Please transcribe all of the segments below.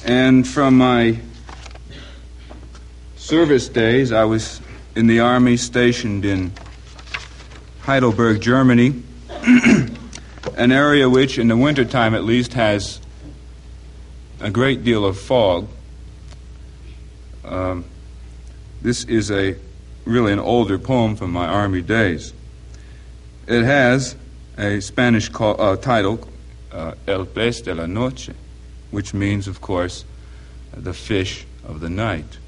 And from my service days, I was in the Army stationed in Heidelberg, Germany, an area which, in the wintertime at least, has a great deal of fog. This is really an older poem from my Army days. It has a Spanish title, El pez de la noche, which means, of course, the fish of the night.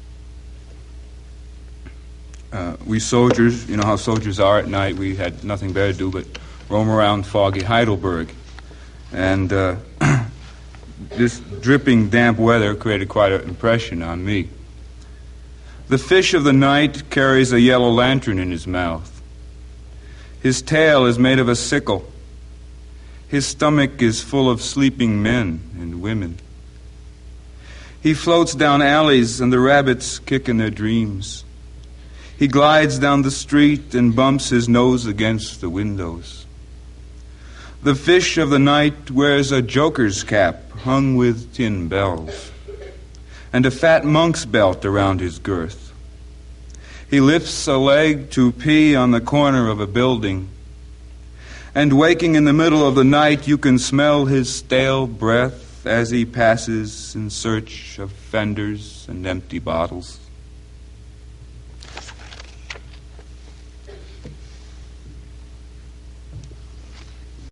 We soldiers, you know how soldiers are at night, we had nothing better to do but roam around foggy Heidelberg. And this dripping, damp weather created quite an impression on me. The fish of the night carries a yellow lantern in his mouth. His tail is made of a sickle. His stomach is full of sleeping men and women. He floats down alleys and the rabbits kick in their dreams. He glides down the street and bumps his nose against the windows. The fish of the night wears a joker's cap hung with tin bells and a fat monk's belt around his girth. He lifts a leg to pee on the corner of a building, and waking in the middle of the night, you can smell his stale breath as he passes in search of fenders and empty bottles.